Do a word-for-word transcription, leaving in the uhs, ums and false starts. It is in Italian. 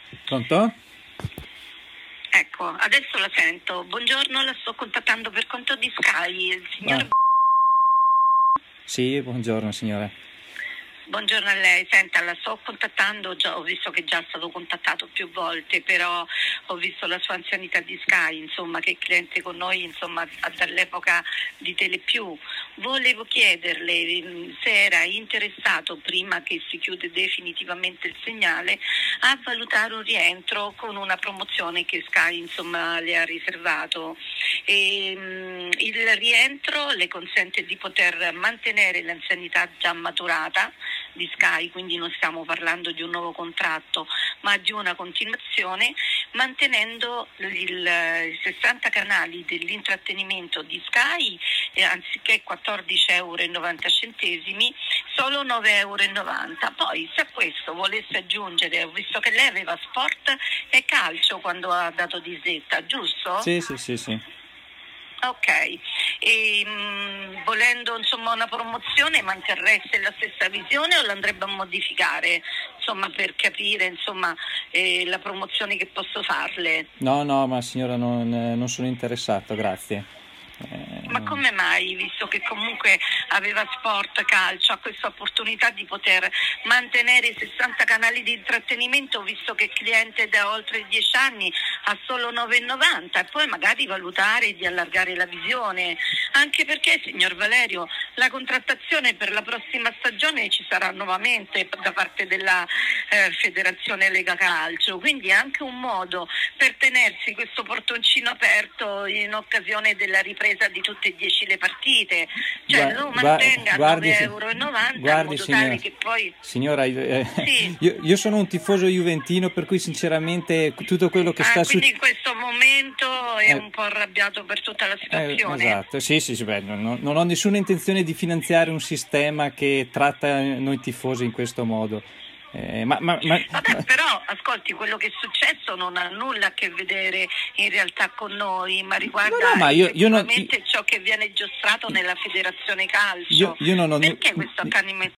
Pronto? Ecco, adesso la sento. Buongiorno, la sto contattando per conto di Sky. Il signor... Ah, sì, buongiorno signore. Buongiorno a lei, senta, la sto contattando, già, ho visto che già è stato contattato più volte, però ho visto la sua anzianità di Sky, insomma, che è cliente con noi, insomma, dall'epoca di Telepiù. Volevo chiederle mh, se era interessato, prima che si chiude definitivamente il segnale, a valutare un rientro con una promozione che Sky, insomma, le ha riservato. E, mh, il rientro le consente di poter mantenere l'anzianità già maturata di Sky, quindi non stiamo parlando di un nuovo contratto, ma di una continuazione, mantenendo il, i sessanta canali dell'intrattenimento di Sky, eh, anziché quattordici euro e novanta centesimi, solo nove euro e novanta. Poi, se a questo volesse aggiungere, ho visto che lei aveva sport e calcio quando ha dato disdetta, giusto? Sì, sì, sì, sì. Ok, e, mh, volendo insomma una promozione, manterreste la stessa visione o l'andrebbe a modificare, insomma, per capire insomma eh, la promozione che posso farle? No, no, ma signora non, eh, non sono interessato, grazie. Eh, Ma non- come mai, visto che comunque aveva sport, calcio, ha questa opportunità di poter mantenere i sessanta canali di intrattenimento, visto che è cliente da oltre dieci anni, a solo nove e novanta, e poi magari valutare di allargare la visione, anche perché, signor Valerio, la contrattazione per la prossima stagione ci sarà nuovamente da parte della eh, Federazione Lega Calcio, quindi è anche un modo per tenersi questo portoncino aperto in occasione della ripresa di tutte e dieci le partite, cioè gua- lo gua- mantenga a guardi, nove si- euro e novanta in guardi, modo tale signora, che poi... signora, eh, Sì. io, io sono un tifoso juventino, per cui sinceramente tutto quello che Ah, sta quindi succedendo... in questo momento è un po' arrabbiato per tutta la situazione. esatto, sì, sì, sì, beh, non, non ho nessuna intenzione di finanziare un sistema che tratta noi tifosi in questo modo. Eh, ma, ma, ma- Vabbè, ma- però ascolti, quello che è successo non ha nulla a che vedere in realtà con noi, ma no, no, riguarda ma io, io non... effettivamente ciò che viene giostrato nella Federazione Io, Calcio. io non ho, nu- Perché questo accanimento?